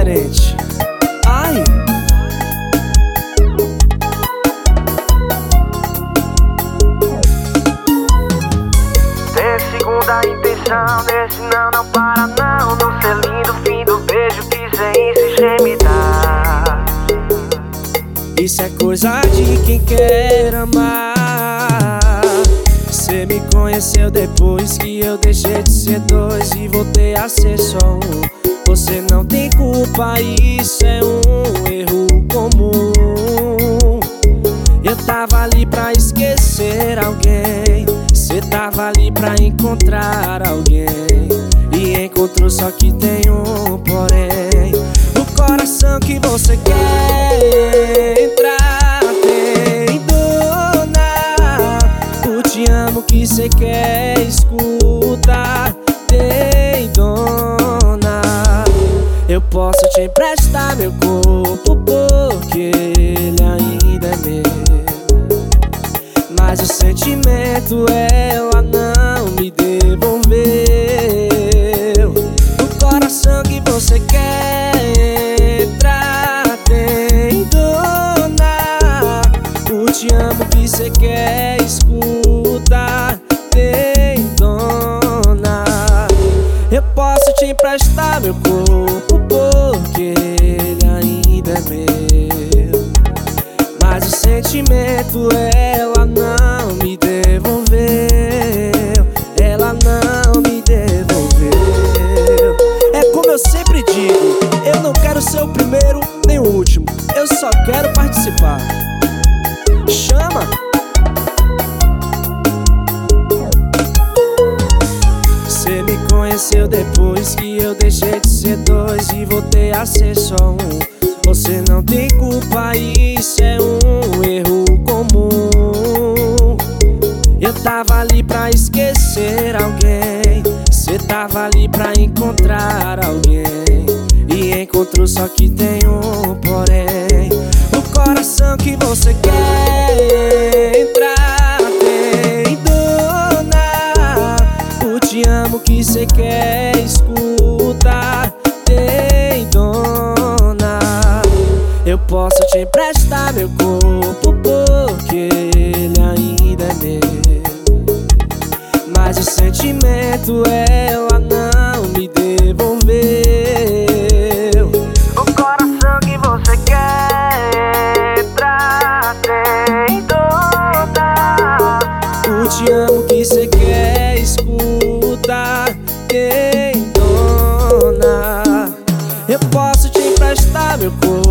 diferente. Ai! Tem segunda intenção, desse não para não. No selinho fim do beijo que cê insiste em me dar. Isso é coisa de quem quer amar. Cê me conheceu depois que eu deixei de ser dois e voltei a ser só um. Você não tem culpa, isso é um erro comum. Eu tava ali pra esquecer alguém, cê tava ali pra encontrar alguém, e encontrou, só que tem um porém. O coração que você quer entrar tem dona. O te amo que cê quer escutar tem dona. Eu posso te emprestar meu corpo porque ele ainda é meu, mas o sentimento ela não me devolveu. O coração que você quer entrar tem dona. O te amo que cê quer escutar tem dona. Eu posso te emprestar meu corpo porque ele ainda é meu, mas o sentimento ela não me devolveu. Ela não me devolveu. É como eu sempre digo, eu não quero ser o primeiro nem o último, eu só quero participar. Chama! Cê me conheceu depois que eu deixei de ser dois e voltei a ser só um. Você não tem culpa, isso é um erro comum. Eu tava ali pra esquecer alguém, cê tava ali pra encontrar alguém, e encontrou, só que tem um porém. O coração que você quer entrar tem dona. O te amo que cê quer escutar tem dona. Eu posso te emprestar meu corpo porque ele ainda é meu, mas o sentimento ela não me devolveu. O coração que você quer entrar tem dona. O te amo que cê quer escutar tem dona. Eu posso te emprestar meu corpo